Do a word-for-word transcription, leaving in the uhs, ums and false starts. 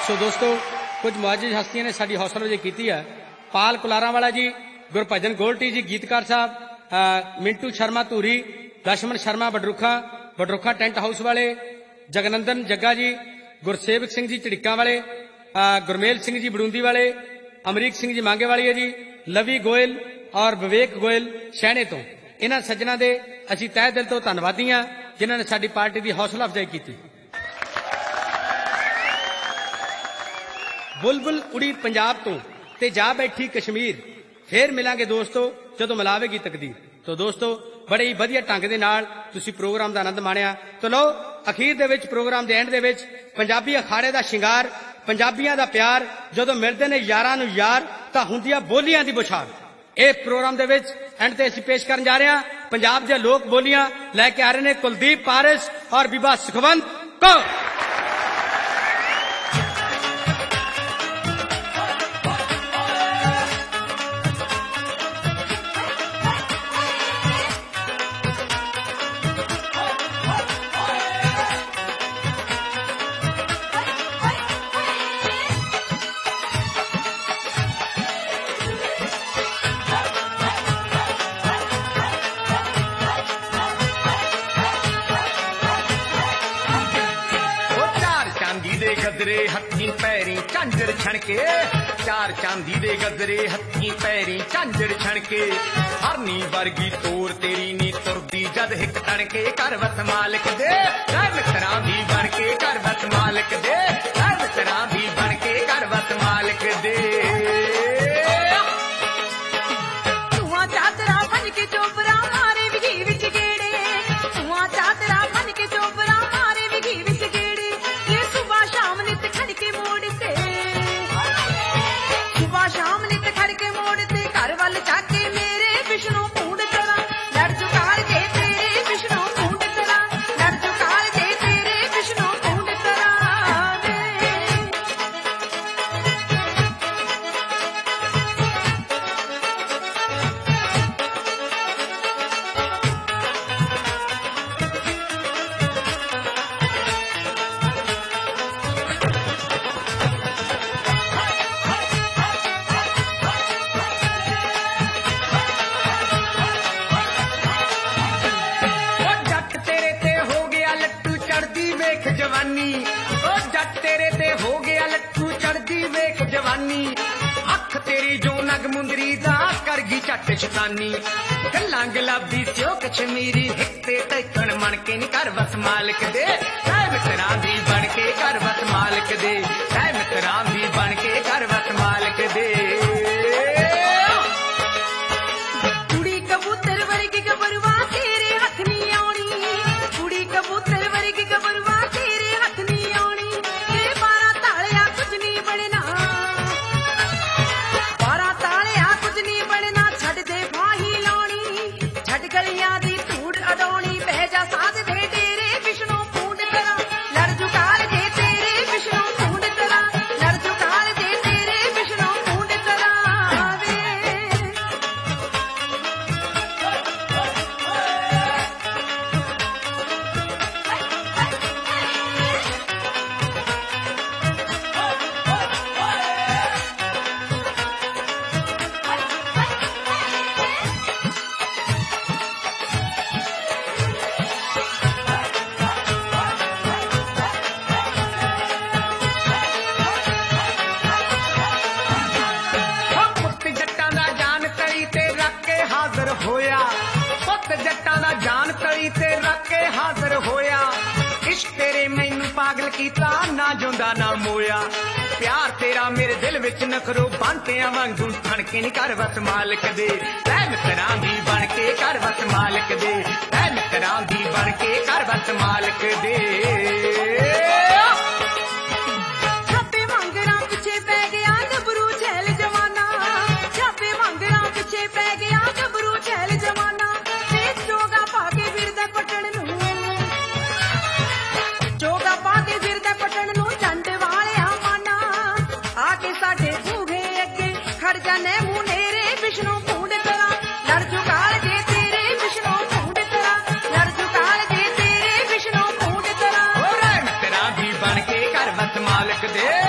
सो दोस्तों कुछ मुआजिज हस्तियां ने साडी हौसला अफजाई की है। पाल कुलारा वाला जी, गुरभजन गोल्टी जी गीतकार साहब, मिंटू शर्मा धूरी, लक्ष्मण शर्मा बडरुखा बडरुखा टेंट हाउस वाले, जगनंदन जग्गा जी, गुरसेवक सिंह जी झिड़का वाले, गुरमेल सिंह जी बड़ूंदी वाले, अमरीक सिंह जी मांगे वाली है जी, लवी गोयल और विवेक गोयल शहणे तो। इन्हां सज्जणा दे असीं तह दिल तो धन्नवादी हां जिन्हां ने साडी पार्टी की हौसला अफजाई की। बुलबुल उड़ी पंजाब तो ते जा बैठी कश्मीर, फिर मिलांगे दोस्तों जदों मिलावेगी तकदीर। तो दोस्तों बड़े ही वधिया ढंग दे नाल तुसीं प्रोग्राम दा आनंद माणिया। तो लो अखीर दे विच प्रोग्राम दे एंड दे विच पंजाबी अखाड़े दा शिंगार, पंजाबियां दा प्यार, जदों मिलदे ने यारां नूं यार तां हुंदी आ बोलियां दी बुछार। इह प्रोग्राम दे विच एंड ते असीं पेश करन जा रहे हां पंजाब दी लोक बोलियां लैके आ रहे ने कुलदीप पारस और बीबा सुखवंत कौर। गजरे हथी पैरी झांझर छणके, चार चांदी दे गजरे हथी पैरी झांझर छणके, हरनी वर्गी तोर तेरी नी तुरदी जद हिक तणके, कर वस मालिक दे मित्रा भी बन के, कर वस मालिक दे मित्रा भी बन के, कर वस मालिक दे। धुआं चादरा बन के चोपरा मारे विघी विच गेड़े, धुआं चादरा बन के चोपरा मारे विघी विच गेड़े, ये सुबह शाम नित खड़ के मोड़ ते, सुबह शाम नित खड़ के मोड़ ते, घर वल जाके मेरे विष्णु पूंड करा, लड़ जुकार के तेरे विष्णु पूंड करा, लड़ जुकार के तेरे विष्णु पूंड करा वे। जवानी ओ जट तेरे ते हो गया लट्टू चढ़दी वेख जवानी, अख तेरी जो नग मुंदरी दा करगी झट शतानी, गल्लां गुलाबी स्यो कश्मीरी हिकते टैकण मन के नी, कर वस मालिक दे ऐ मित्रा दी बन के, कर वस मालिक दे ऐ मित्रा दी बन के, कर वस मालिक दे। कुड़ी कबूतर वर्गी गबरवा तेरे हथ नी आउणी, कुड़ी कबूतर वर्गी गबरवा होया पुत जट्टां दा जान तली ते रख के हाजिर होया, इश्क तेरे मैनू पागल कीता ना जोंदा ना मोया, प्यार तेरा मेरे दिल विच नखरो बांटियां वांगू ठणके नी, कर वस मालिक दे ऐ मित्रा दी बन के, कर वस मालिक दे ऐ मित्रा दी बन के, कर वस मालिक दे। छापे वांगरा पिछे पै गया गबरू झैल जवाना, छापे वांगरा पिछे पै गया गबरू झैल जवाना, चोगा पाके फिरदा पटण नूं, चोगा पाके फिरदा पटण नूं, चंड वालिया माना आके साडे बूहे अगे खड़ जाने मुनेरे, विष्णु पूंड करा लड़ जुगाड़ के तेरे, विष्णु पूंड करा लड़ जुगाड़ के तेरे, विष्णु पूंड करा। मित्रा भी बन के, कर वस मालिक दे